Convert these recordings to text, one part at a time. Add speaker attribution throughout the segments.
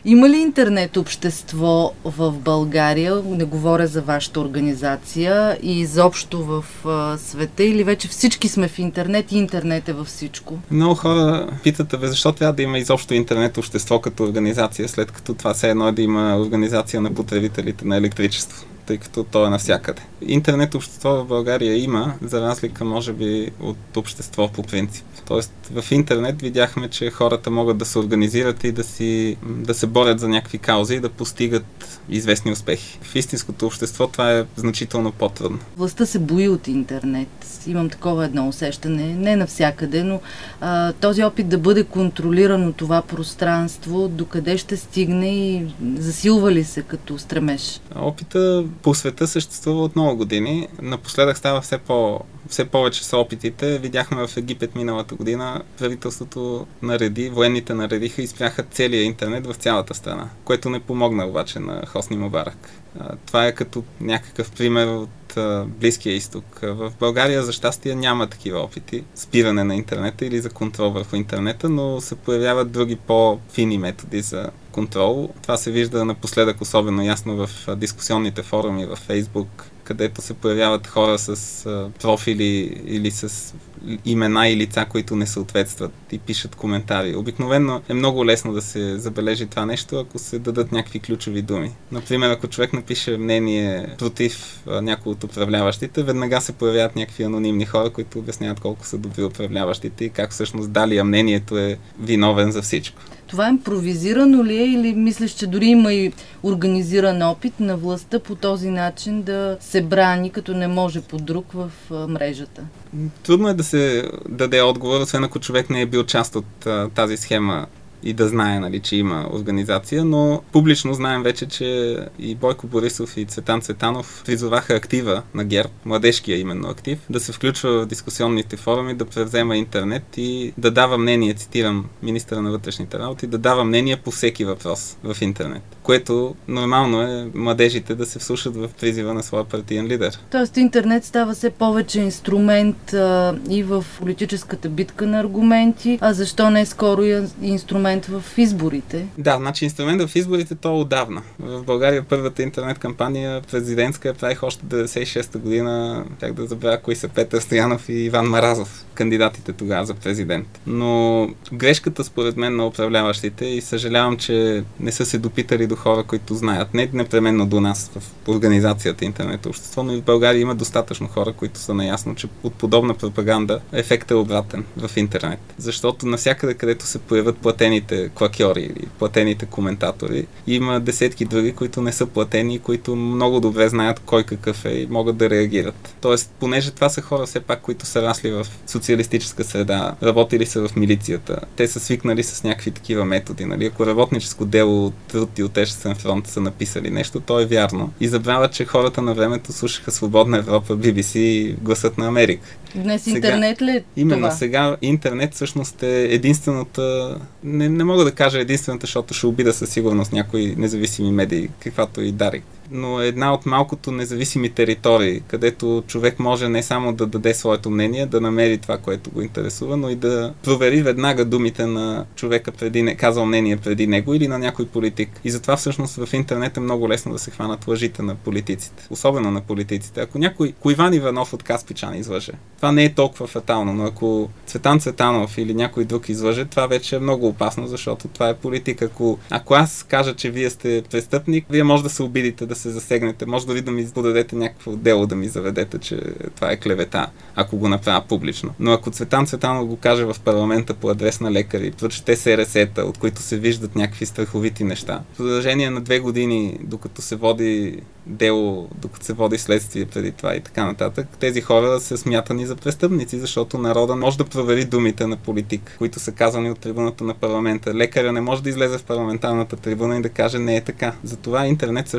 Speaker 1: Има ли интернет общество в България? Не говоря за вашата организация и изобщо в света, или вече всички сме в интернет и интернет е във всичко?
Speaker 2: Много хора питат, защо трябва да има изобщо интернет общество като организация, след като това все едно е да има организация на потребителите на електричество, тъй като то е навсякъде. Интернет общество в България има, за разлика може би от общество по принцип. Тоест в интернет видяхме, че хората могат да се организират и да се борят за някакви каузи и да постигат известни успехи. В истинското общество това е значително по-трудно.
Speaker 1: Властта се бои от интернет. Имам такова едно усещане. Не навсякъде, но този опит да бъде контролирано това пространство, докъде ще стигне и засилва ли се като стремеж?
Speaker 2: Опита по света съществува от много години. Напоследък става все повече са опитите. Видяхме в Египет миналата година, правителството военните наредиха и спряха целия интернет в цялата страна, което не помогна обаче на Хосни Мубарак. Това е като някакъв пример от Близкия изток. В България, за щастие, няма такива опити. Спиране на интернета или за контрол върху интернета, но се появяват други по-фини методи за контрол. Това се вижда напоследък особено ясно в дискусионните форуми в Фейсбук, където се появяват хора с профили или с имена и лица, които не съответстват и пишат коментари. Обикновено е много лесно да се забележи това нещо, ако се дадат някакви ключови думи. Например, ако човек напише мнение против някой от управляващите, веднага се появяват някакви анонимни хора, които обясняват колко са добри управляващите и как всъщност далия мнението е виновен за всичко.
Speaker 1: Това импровизирано ли е или мислиш, че дори има и организиран опит на властта по този начин да се брани, като не може по друг в мрежата?
Speaker 2: Трудно е да се даде отговор, освен ако човек не е бил част от тази схема и да знае, че има организация, но публично знаем вече, че и Бойко Борисов и Цветан Цветанов призоваха актива на ГЕРБ, младежкия именно актив, да се включва в дискусионните форуми, да превзема интернет и да дава мнение, цитирам министъра на вътрешните работи, да дава мнение по всеки въпрос в интернет, което нормално е младежите да се вслушат в призива на своя партиен лидер.
Speaker 1: Тоест интернет става все повече инструмент и в политическата битка на аргументи, а защо не скоро и инструмент в изборите?
Speaker 2: Да, значи инструмент в изборите то отдавна. В България първата интернет кампания президентска правих още 96-та година, как да забравя кои са Петър Стоянов и Иван Маразов, кандидатите тогава за президент. Но грешката според мен на управляващите, и съжалявам, че не са се допитали до хора, които знаят, не непременно до нас в организацията интернет общество, но и в България има достатъчно хора, които са наясно, че от подобна пропаганда ефектът е обратен в интернет. Защото навсякъде, където се появят платените клакьори или платените коментатори, има десетки други, които не са платени и които много добре знаят кой какъв е и могат да реагират. Тоест, понеже това са хора все пак, които са расли в социалистическа среда, работили са в милицията, те са свикнали с някакви такива методи. Ако работническо дело от труд и отечествен фронт са написали нещо, то е вярно. И забравят, че хората на времето слушаха Свободна Европа, BBC и Гласът на Америка.
Speaker 1: Днес интернет ли е
Speaker 2: именно
Speaker 1: това?
Speaker 2: Сега интернет всъщност е единствената, не мога да кажа единствената, защото ще обида със сигурност някои независими медии, каквато и Дарик. Но една от малкото независими територии, където човек може не само да даде своето мнение, да намери това, което го интересува, но и да провери веднага думите на човека казал мнение преди него или на някой политик. И затова всъщност в интернет е много лесно да се хванат лъжите на политиците. Особено на политиците. Ако Иван Иванов от Каспичан излъже, това не е толкова фатално, но ако Цветан Цветанов или някой друг излъже, това вече е много опасно, защото това е политика. Ако аз кажа, че вие сте престъпник, вие може да се обидите, да се засегнете, може дори да ми подадете някакво дело, да ми заведете, че това е клевета, ако го направя публично. Но ако Цветан Цветанов го каже в парламента по адрес на лекари, прочете СРС-та, от които се виждат някакви страховити неща, в продължение на 2 години, докато се води дело, докато се води следствие преди това и така нататък, тези хора са смятани за престъпници, защото народа може да провери думите на политик, които са казани от трибуната на парламента. Лекаря не може да излезе в парламентарната трибуна и да каже не е така. Затова интернет всъщност дава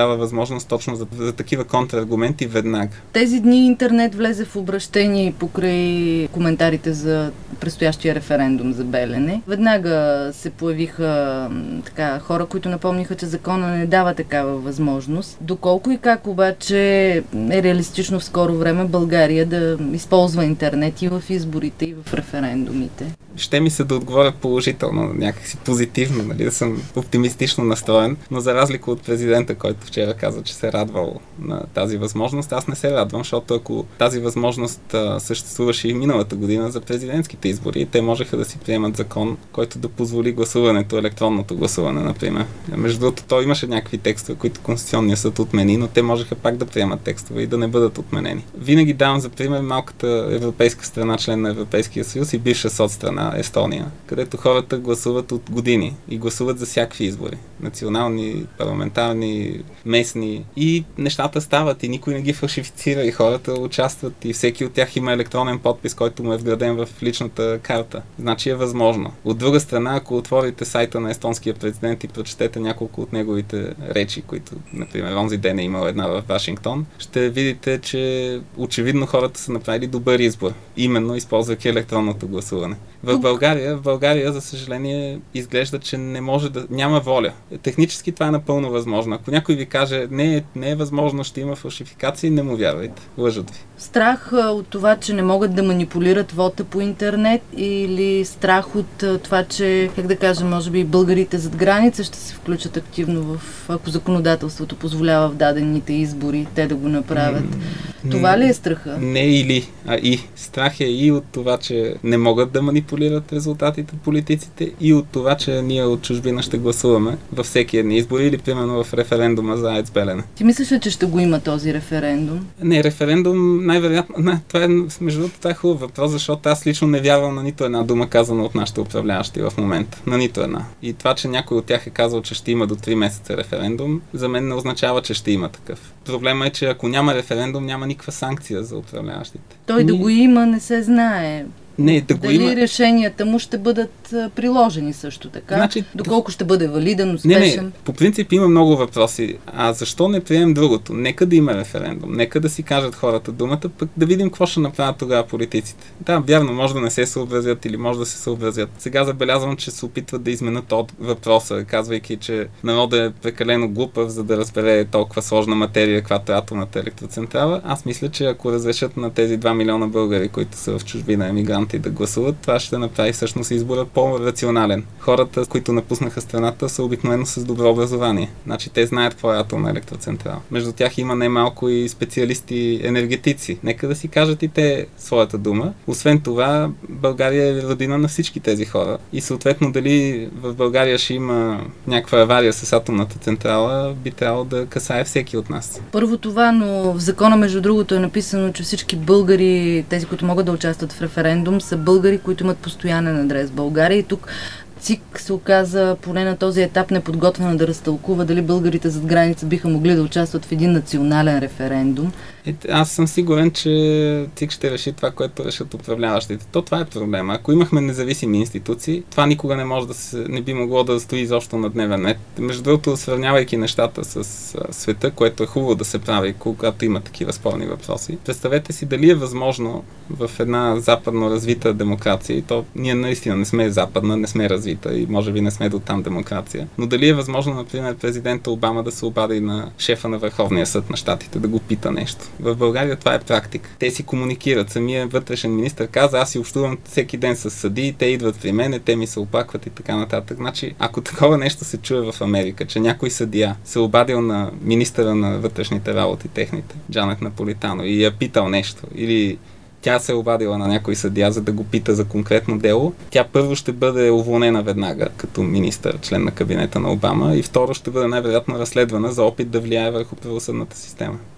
Speaker 2: дава възможност точно за такива контраргументи веднага.
Speaker 1: Тези дни интернет влезе в обращение покрай коментарите за предстоящия референдум за Белене. Веднага се появиха хора, които напомниха, че закона не дава такава възможност. Доколко и как обаче е реалистично в скоро време България да използва интернет и в изборите, и в референдумите?
Speaker 2: Ще ми се да отговоря положително, някакси позитивно, да съм оптимистично настроен, но за разлика от президента, който вчера каза, че се радвал на тази възможност, аз не се радвам, защото ако тази възможност съществуваше и миналата година за президентските избори, те можеха да си приемат закон, който да позволи гласуването, електронното гласуване, например. Между другото, то имаше някакви текстове, които Конституционният съд отмени, но те можеха пак да приемат текстове и да не бъдат отменени. Винаги давам за пример малката европейска страна, член на Европейския съюз и бивша соцстрана Естония, където хората гласуват от години и гласуват за всякакви избори. Национални, парламентарни, местни. И нещата стават и никой не ги фалшифицира и хората участват и всеки от тях има електронен подпис, който му е вграден в личната карта. Значи е възможно. От друга страна, ако отворите сайта на естонския президент и прочетете няколко от неговите речи, които, например, онзи ден е имал една в Вашингтон, ще видите, че очевидно хората са направили добър избор, именно използвайки електронното гласуване. В България, за съжаление, изглежда, че не може да... няма воля. Технически това е напълно възможно. Ако някой ви каже, не е възможно, ще има фалшификации, не му вярвайте. Лъжат ви.
Speaker 1: Страх от това, че не могат да манипулират вота по интернет, или страх от това, че, може би българите зад граница ще се включат активно ако законодателството позволява в дадените избори те да го направят. Това ли е страха?
Speaker 2: Не или, а и. Страх е и от това, че не могат да манипулират резултатите политиците, и от това, че ние от чужбина ще гласуваме във всеки едни избори или примерно в референдума за АЕЦ Белене.
Speaker 1: Ти мислиш ли, че ще го има този референдум?
Speaker 2: Не, референдум най-вероятно. Между другото, това е хубав въпрос, защото аз лично не вярвам на нито една дума, казана от нашите управляващи в момента. На нито една. И това, че някой от тях е казал, че ще има до 3 месеца референдум, за мен не означава, че ще има такъв. Проблема е, че ако няма референдум, няма никаква санкция за управляващите.
Speaker 1: Той да го има, не се знае.
Speaker 2: Не, да го има.
Speaker 1: Дали решенията му ще бъдат приложени също така?
Speaker 2: Значи,
Speaker 1: доколко ще бъде валиден, успешен?
Speaker 2: Не. По принцип има много въпроси. А защо не приемем другото? Нека да има референдум. Нека да си кажат хората думата, пък да видим какво ще направят тогава политиците. Да, вярно, може да не се съобразят или може да се съобразят. Сега забелязвам, че се опитват да изменят от въпроса, казвайки, че народът е прекалено глупав, за да разбере толкова сложна материя, каквато е атомната електроцентрала. Аз мисля, че ако разрешат на тези 2 милиона българи, които са в чужбина емигранти, да гласуват, това ще направи всъщност избора по-рационален. Хората, които напуснаха страната, са обикновено с добро образование. Значи те знаят какво е атомна електроцентрала. Между тях има немалко и специалисти енергетици. Нека да си кажат и те своята дума. Освен това, България е родина на всички тези хора. И съответно дали в България ще има някаква авария с атомната централа, би трябвало да касае всеки от нас.
Speaker 1: Първо това, но в закона, между другото, е написано, че всички българи, тези, които могат да участват в референдум, са българи, които имат постоянен адрес в България. И тук ЦИК се оказа поне на този етап неподготвена да разтълкува дали българите зад граница биха могли да участват в един национален референдум.
Speaker 2: Аз съм сигурен, че ЦИК ще реши това, което решат управляващите. Това е проблема. Ако имахме независими институции, това никога не би могло да стои изобщо на дневен ред. Между другото, сравнявайки нещата с света, което е хубаво да се прави, когато има такива спорни въпроси, представете си дали е възможно в една западно развита демокрация, и то ние наистина не сме западна, не сме развита и може би не сме до там демокрация, но дали е възможно, например, президента Обама да се обади на шефа на Върховния съд на щатите, да го пита нещо. В България това е практика. Те си комуникират. Самия вътрешен министър каза, аз си общувам всеки ден с съдии, те идват при мен, те ми се оплакват и така нататък. Значи, ако такова нещо се чуе в Америка, че някой съдия се обадил на министъра на вътрешните работи техните, Джанет Наполитано, и я питал нещо, или тя се е обадила на някой съдия, за да го пита за конкретно дело, тя първо ще бъде уволнена веднага като министър, член на кабинета на Обама, и второ ще бъде най-вероятно разследвана за опит да влияе върху правосъдната система.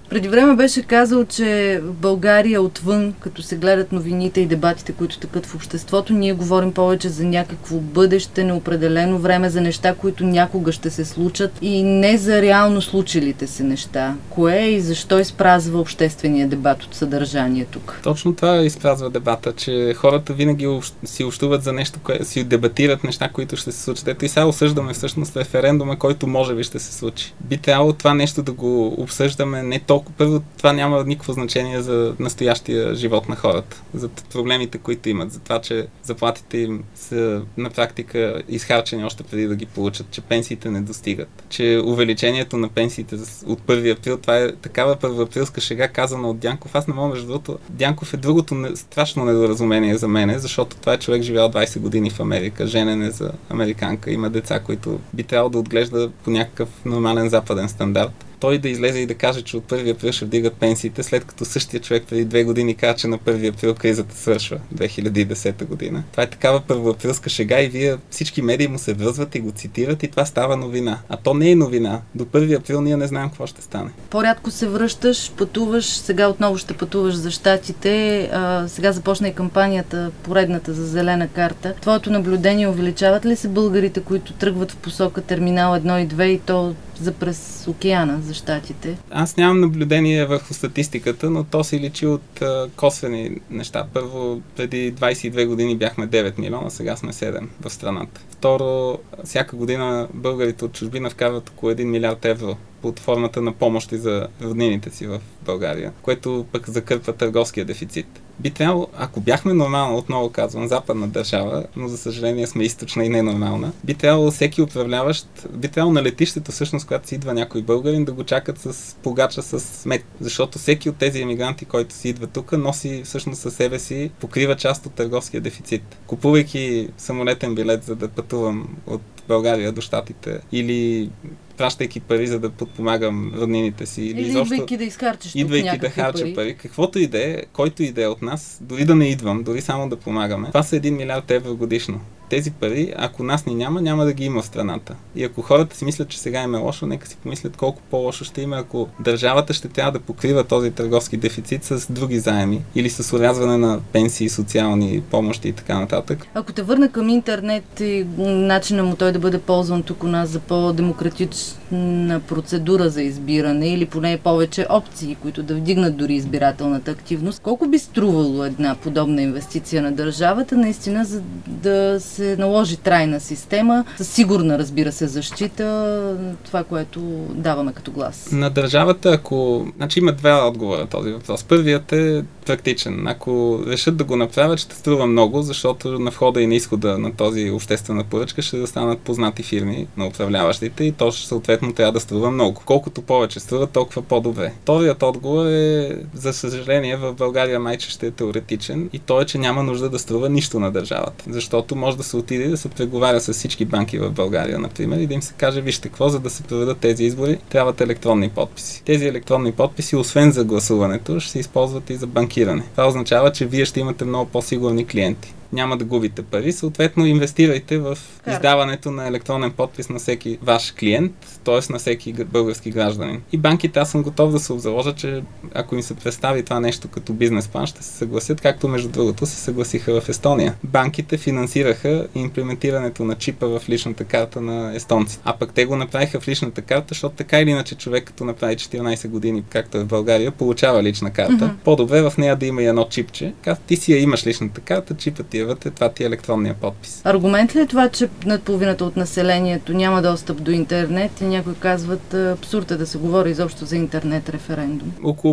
Speaker 1: Преди време беше казал, че в България отвън, като се гледат новините и дебатите, които тъкат в обществото, ние говорим повече за някакво бъдеще, неопределено време, за неща, които някога ще се случат и не за реално случилите се неща. Кое и защо изпразва обществения дебат от съдържание тук?
Speaker 2: Точно това изпразва дебата, че хората винаги си общуват за нещо, си дебатират неща, които ще се случат. Ето и сега осъждаме всъщност референдума, който може би ще се случи. Би трябвало това нещо да го обсъждаме не толкова. Първо, това няма никакво значение за настоящия живот на хората, за проблемите, които имат, за това, че заплатите им са на практика изхарчени още преди да ги получат, че пенсиите не достигат, че увеличението на пенсиите от 1 април, това е такава първоаприлска шега, казана от Дянков. Аз не мога, между другото, Дянков е другото страшно недоразумение за мене, защото това е човек живял 20 години в Америка, женен е за американка, има деца, които би трябвало да отглежда по някакъв нормален западен стандарт. Той да излезе и да каже, че от 1 април ще вдигат пенсиите, след като същия човек преди 2 години каза, че на 1 април кризата свършва, 2010 година. Това е такава първоаприлска шега и вие всички медии му се връзват и го цитират и това става новина. А то не е новина. До 1 април ние не знаем какво ще стане.
Speaker 1: По-рядко се връщаш, пътуваш, сега отново ще пътуваш за щатите, сега започна и кампанията, поредната за зелена карта. Твоето наблюдение, увеличават ли се българите, които тръгват в посока терминал 1 и 2 и то за през океана за щатите? Аз
Speaker 2: нямам наблюдение върху статистиката, но то се личи от косвени неща. Първо, преди 22 години бяхме 9 милиона, сега сме 7 в страната. Второ, всяка година българите от чужбина вкарват около 1 милиард евро под формата на помощи за роднините си в България, което пък закърпва търговския дефицит. Би трябвало, ако бяхме нормална, отново казвам, западна държава, но за съжаление сме източна и ненормална, би трябвало всеки управляващ, би трябвало на летището, всъщност, когато си идва някой българин, да го чакат с погача с мед. Защото всеки от тези емигранти, който си идва тук, носи всъщност със себе си, покрива част от търговския дефицит. Купувайки самолетен билет, за да пътувам от България до щатите, или пращайки пари, за да подпомагам роднините си.
Speaker 1: Или идвайки да изхарчиш тук
Speaker 2: идвайки да харча пари. Каквото и да е, който и да е от нас, дори да не идвам, дори само да помагаме. Това са 1 милиард евро годишно. Тези пари, ако нас ни няма да ги има в страната. И ако хората си мислят, че сега им е лошо, нека си помислят колко по-лошо ще има, ако държавата ще трябва да покрива този търговски дефицит с други заеми или с орязване на пенсии, социални помощи и така нататък.
Speaker 1: Ако те върна към интернет и начина му той да бъде ползван тук у нас за по-демократична процедура за избиране или поне повече опции, които да вдигнат дори избирателната активност, колко би струвало една подобна инвестиция на държавата, наистина, за да се наложи трайна система, със сигурна, разбира се, защита, това, което даваме като глас?
Speaker 2: На държавата, ако... Значи има 2 отговора този въпрос. Първият е практичен. Ако решат да го направят, ще струва много, защото на входа и на изхода на този обществена поръчка ще застанат познати фирми на управляващите и то съответно трябва да струва много. Колкото повече струва, толкова по-добре. Вторият отговор е, за съжаление, в България майче ще е теоретичен и то е, че няма нужда да струва нищо на държавата. Защото може да се отиде и да се преговаря с всички банки в България, например, и да им се каже, вижте какво, за да се проведат тези избори, трябват електронни подписи. Тези електронни подписи, освен за гласуването, ще се използват и за банкиране. Това означава, че вие ще имате много по-сигурни клиенти. Няма да губите пари, съответно инвестирайте в издаването на електронен подпис на всеки ваш клиент, т.е. на всеки български гражданин. И банките, аз съм готов да се обзаложа, че ако им се представи това нещо като бизнес план, ще се съгласят, както между другото се съгласиха в Естония. Банките финансираха имплементирането на чипа в личната карта на естонците. А пък те го направиха в личната карта, защото така или иначе човек, като направи 14 години, както е в България, получава лична карта. По-добре в нея да има и едно чипче. Ти си я имаш личната карта, чипът ти това ти е електронния подпис.
Speaker 1: Аргумент ли е това, че над половината от населението няма достъп до интернет и някои казват абсурд е да се говори изобщо за интернет референдум?
Speaker 2: Около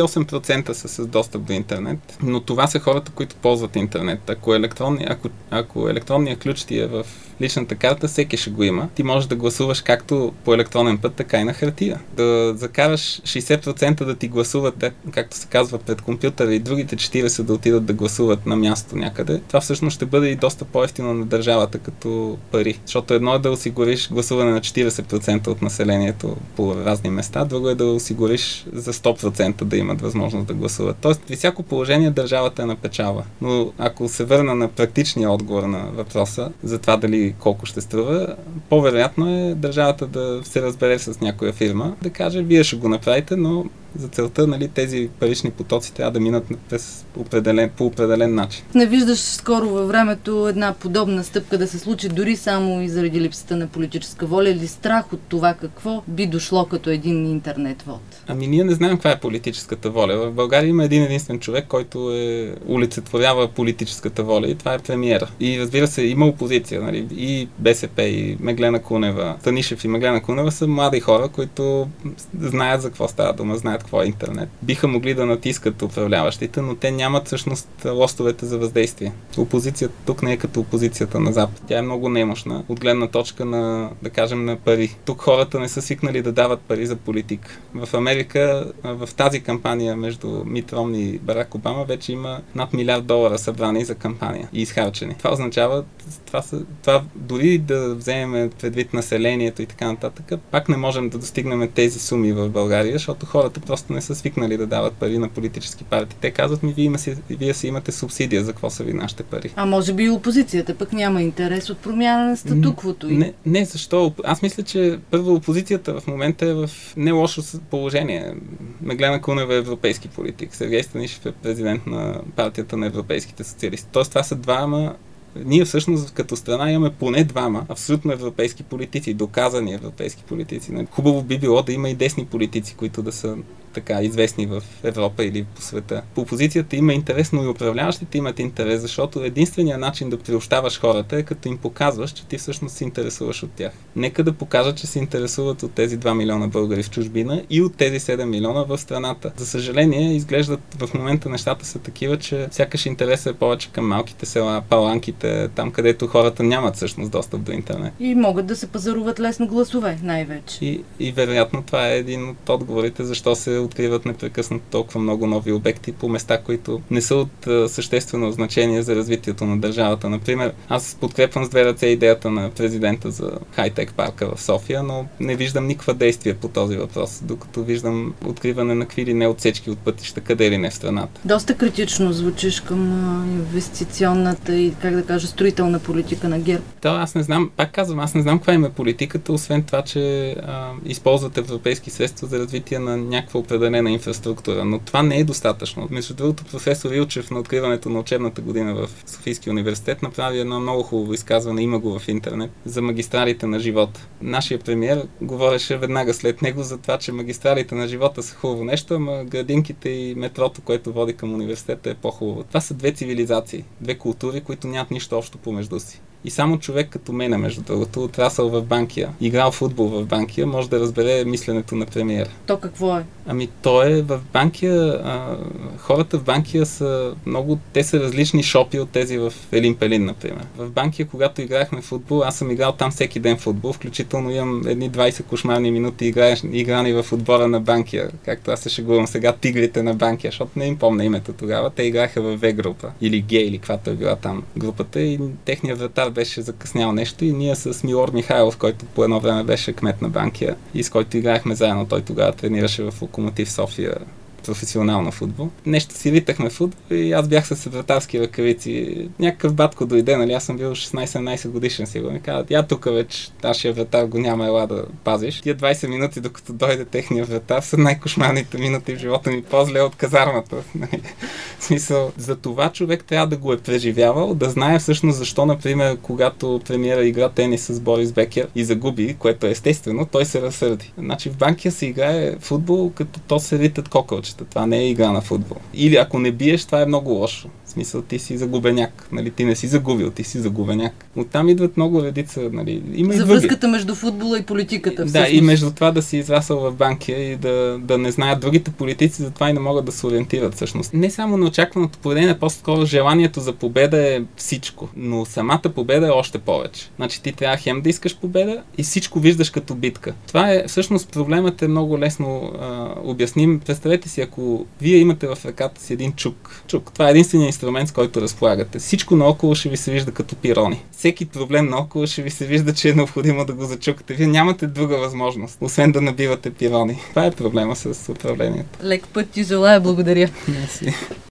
Speaker 2: 58% са с достъп до интернет, но това са хората, които ползват интернет. Ако електронният ключ ти е в личната карта, всеки ще го има. Ти можеш да гласуваш както по електронен път, така и на хартия. Да закараш 60% да ти гласуват, както се казва, пред компютъра и другите 40% да отидат да гласуват на място някъде. Това всъщност ще бъде и доста по-евтино на държавата като пари. Защото едно е да осигуриш гласуване на 40% от населението по разни места, друго е да осигуриш за 100% да имат възможност да гласуват. Тоест, при всяко положение държавата е на печалба. Но ако се върна на практичния отговор на въпроса за това дали колко ще струва, по-вероятно е държавата да се разбере с някоя фирма, да каже, вие ще го направите, но За целта, нали, тези парични потоци трябва да минат по определен начин.
Speaker 1: Не виждаш скоро във времето една подобна стъпка да се случи дори само и заради липсата на политическа воля или страх от това какво би дошло като един интернет вод?
Speaker 2: Ами ние не знаем каква е политическата воля. В България има един единствен човек, който олицетворява политическата воля и това е премиера. И разбира се, има опозиция, нали, и БСП, и Меглена Кунева. Станишев и Меглена Кунева са млади хора, които знаят за какво става дума, знаят какво е интернет. Биха могли да натискат управляващите, но те нямат всъщност лостовете за въздействие. Опозицията тук не е като опозицията на Запад. Тя е много немощна от гледна точка на, да кажем, на пари. Тук хората не са свикнали да дават пари за политика. В Америка, в тази кампания между Мит Ромни и Барак Обама вече има над $1 милиард събрани за кампания и изхарчени. Това означава, това дори да вземем предвид населението и така нататък, пак не можем да достигнем тези суми в България, защото хората просто не са свикнали да дават пари на политически партии. Те казват вие си имате субсидия, за какво са ви нашите пари.
Speaker 1: А може би и опозицията пък няма интерес от промяна на статуквото.
Speaker 2: Не, защо? Аз мисля, че първо опозицията в момента е в не лошо положение. Меглена Кунева е европейски политик. Сергей Станишев е президент на партията на европейските социалисти. Тоест това са двама. Ние всъщност като страна имаме поне двама абсолютно европейски политици, доказани европейски политици. Хубаво би било да има и десни политици, които да са така известни в Европа или по света. По опозицията има интерес, но и управляващите имат интерес, защото единственият начин да приобщаваш хората е като им показваш, че ти всъщност се интересуваш от тях. Нека да покажат, че се интересуват от тези 2 милиона българи в чужбина и от тези 7 милиона в страната. За съжаление, изглеждат в момента нещата са такива, че сякаш интересът е повече към малките села, паланките, там където хората нямат всъщност достъп до интернет.
Speaker 1: И могат да се пазаруват лесно гласове, най-вече.
Speaker 2: И вероятно това е един от отговорите, защо се откриват непрекъснато толкова много нови обекти по места, които не са от съществено значение за развитието на държавата. Например, аз подкрепвам с две ръце идеята на президента за хай-тек парка в София, но не виждам никаква действие по този въпрос, докато виждам откриване на какви ли не отсечки от пътища, къде ли не в страната.
Speaker 1: Доста критично звучиш към инвестиционната и, как да кажа, строителна политика на ГЕРБ.
Speaker 2: Аз не знам, пак казвам, аз не знам каква им е политиката, освен това, че използват европейски средства за развитие на някаква определена инфраструктура, но това не е достатъчно. Между другото, професор Илчев на откриването на учебната година в Софийския университет направи едно много хубаво изказване, има го в интернет, за магистралите на живота. Нашия премиер говореше веднага след него за това, че магистралите на живота са хубаво нещо, ама градинките и метрото, което води към университета, е по-хубаво. Това са две цивилизации, две култури, които нямат нищо общо помежду си. И само човек като мене, между другото, отрасъл в Банкя, играл футбол в Банкя, може да разбере мисленето на премиера.
Speaker 1: То какво е?
Speaker 2: То е в Банкя, хората в Банкя са много, те са различни шопи от тези в Елин Пелин, например. В Банкя, когато играехме футбол, аз съм играл там всеки ден футбол, включително имам едни 20 кошмарни минути играни в отбора на Банкя, както аз се шегувам сега, тигрите на Банкя, защото не им помня името тогава. Те играха в В група, или Г, или каквато е била там групата, и техният вратар беше закъснял нещо и ние с Милор Михайлов, който по едно време беше кмет на Банкя и с който играехме заедно, той тогава тренираше в Локомотив София професионално футбол. Нещо си ритахме футбол и аз бях с вратарски ръкавици. Някакъв батко дойде, нали, аз съм бил 16-17 годишен сигурно. Ми казват, я тук вече нашия вратар го няма, ела да пазиш. Тия 20 минути, докато дойде техния вратар, са най-кошмарните минути в живота ми, по-зле от казармата. В смисъл, за това човек трябва да го е преживявал, да знае всъщност защо, например, когато премиера игра тенис с Борис Бекер и загуби, което е естествено, той се разсърди. Значи в Банкя се играе футбол, като то се ритат кокълчета. Това не е игра на футбол. Или ако не биеш, това е много лошо. В смисъл, ти си загубеняк. Нали? Ти не си загубил, ти си загубеняк. Оттам идват много редица. Нали? Има
Speaker 1: за връзката между футбола и политиката.
Speaker 2: Да, и между това да си израсъл в Банкя и да не знаят другите политици, затова и не могат да се ориентират всъщност. Не само неочакваното поведение, по-скоро желанието за победа е всичко. Но самата победа е още повече. Значи ти трябва хем да искаш победа и всичко виждаш като битка. Това е всъщност проблемът е много лесно обясним. Представете си, ако вие имате в ръката си един чук. Това е единственият инструмент, с който разполагате. Всичко наоколо ще ви се вижда като пирони. Всеки проблем наоколо ще ви се вижда, че е необходимо да го зачукате. Вие нямате друга възможност, освен да набивате пирони. Това е проблема с управлението.
Speaker 1: Лек път ти желая, благодаря.
Speaker 2: Merci.